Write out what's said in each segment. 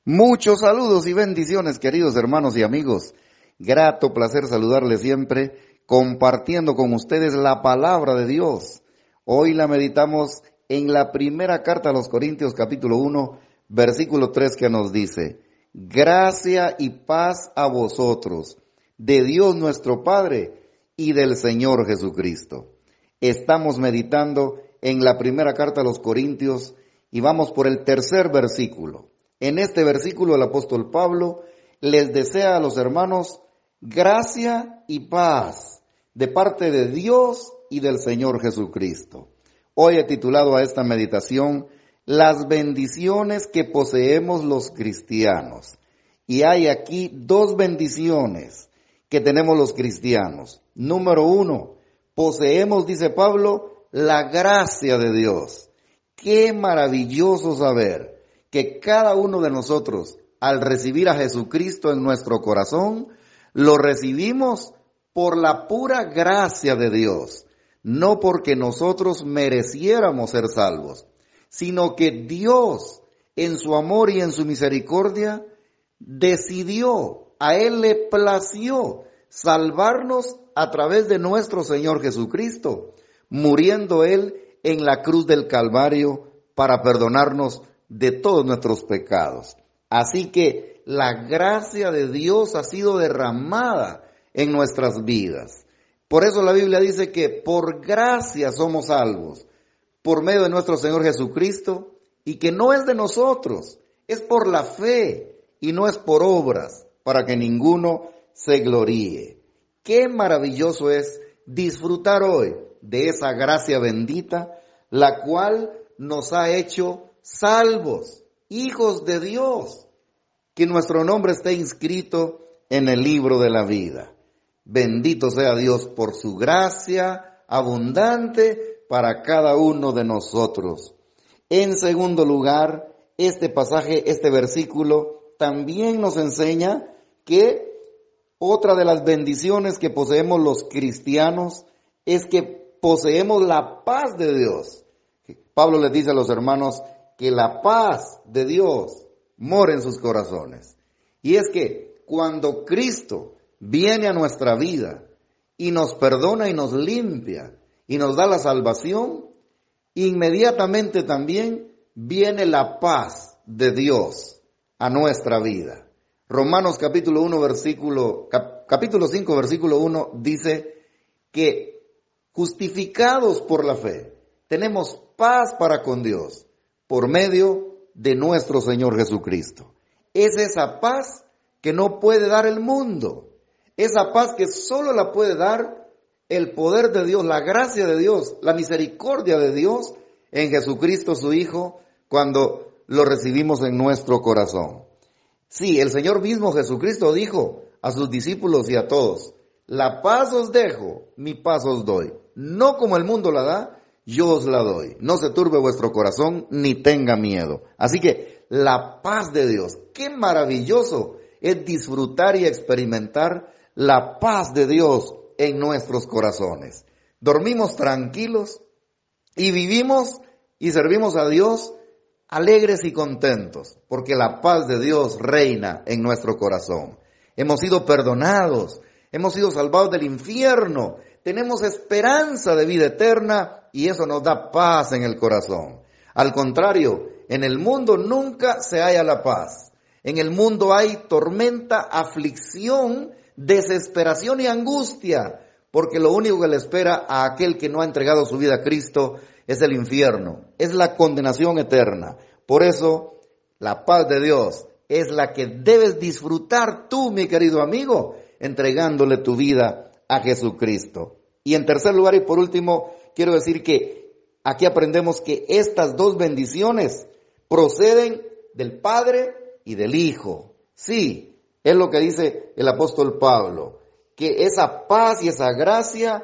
Muchos saludos y bendiciones, queridos hermanos y amigos. Grato placer saludarles siempre, compartiendo con ustedes la palabra de Dios. Hoy la meditamos en la primera carta a los Corintios, capítulo 1, versículo 3, que nos dice: gracia y paz a vosotros, de Dios nuestro Padre y del Señor Jesucristo. Estamos meditando en la primera carta a los Corintios y vamos por el tercer versículo. En este versículo el apóstol Pablo les desea a los hermanos gracia y paz de parte de Dios y del Señor Jesucristo. Hoy he titulado a esta meditación las bendiciones que poseemos los cristianos. Y hay aquí dos bendiciones que tenemos los cristianos. Número 1, poseemos, dice Pablo, la gracia de Dios. Qué maravilloso saber que cada uno de nosotros, al recibir a Jesucristo en nuestro corazón, lo recibimos por la pura gracia de Dios, no porque nosotros mereciéramos ser salvos, sino que Dios, en su amor y en su misericordia, decidió, a Él le plació salvarnos a través de nuestro Señor Jesucristo, muriendo Él en la cruz del Calvario para perdonarnos de todos nuestros pecados. Así que la gracia de Dios ha sido derramada en nuestras vidas. Por eso la Biblia dice que por gracia somos salvos, por medio de nuestro Señor Jesucristo, y que no es de nosotros, es por la fe y no es por obras, para que ninguno se gloríe. Qué maravilloso es disfrutar hoy de esa gracia bendita, la cual nos ha hecho salvos, hijos de Dios, que nuestro nombre esté inscrito en el libro de la vida. Bendito sea Dios por su gracia abundante para cada uno de nosotros. En segundo lugar, este pasaje, este versículo, también nos enseña que otra de las bendiciones que poseemos los cristianos es que poseemos la paz de Dios. Pablo les dice a los hermanos que la paz de Dios mora en sus corazones. Y es que cuando Cristo viene a nuestra vida y nos perdona y nos limpia y nos da la salvación, inmediatamente también viene la paz de Dios a nuestra vida. Romanos capítulo 5, versículo 1 dice que justificados por la fe, tenemos paz para con Dios por medio de nuestro Señor Jesucristo. Es esa paz que no puede dar el mundo, esa paz que solo la puede dar el poder de Dios, la gracia de Dios, la misericordia de Dios en Jesucristo su Hijo, cuando lo recibimos en nuestro corazón. Sí, el Señor mismo Jesucristo dijo a sus discípulos y a todos: la paz os dejo, mi paz os doy. No como el mundo la da, yo os la doy. No se turbe vuestro corazón, ni tenga miedo. Así que la paz de Dios, qué maravilloso es disfrutar y experimentar la paz de Dios en nuestros corazones. Dormimos tranquilos y vivimos y servimos a Dios alegres y contentos, porque la paz de Dios reina en nuestro corazón. Hemos sido perdonados, hemos sido salvados del infierno, tenemos esperanza de vida eterna y eso nos da paz en el corazón. Al contrario, en el mundo nunca se halla la paz. En el mundo hay tormenta, aflicción, desesperación y angustia, porque lo único que le espera a aquel que no ha entregado su vida a Cristo es el infierno, es la condenación eterna. Por eso, la paz de Dios es la que debes disfrutar tú, mi querido amigo, entregándole tu vida a Jesucristo. Y en tercer lugar y por último, quiero decir que aquí aprendemos que estas dos bendiciones proceden del Padre y del Hijo. Sí, es lo que dice el apóstol Pablo, que esa paz y esa gracia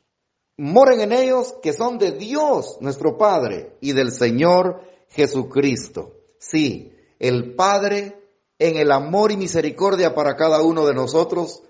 moren en ellos, que son de Dios nuestro Padre y del Señor Jesucristo. Sí, el Padre, en el amor y misericordia para cada uno de nosotros,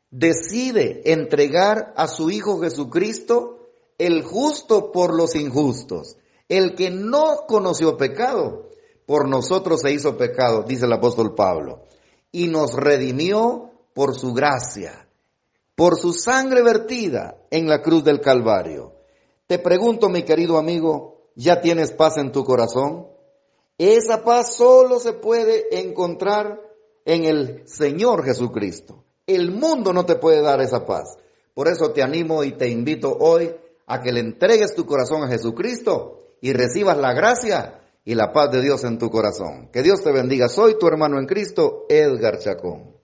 decide entregar a su Hijo Jesucristo, el justo por los injustos, el que no conoció pecado, por nosotros se hizo pecado, dice el apóstol Pablo, y nos redimió por su gracia, por su sangre vertida en la cruz del Calvario. Te pregunto, mi querido amigo, ¿ya tienes paz en tu corazón? Esa paz solo se puede encontrar en el Señor Jesucristo. El mundo no te puede dar esa paz. Por eso te animo y te invito hoy a que le entregues tu corazón a Jesucristo y recibas la gracia y la paz de Dios en tu corazón. Que Dios te bendiga. Soy tu hermano en Cristo, Edgar Chacón.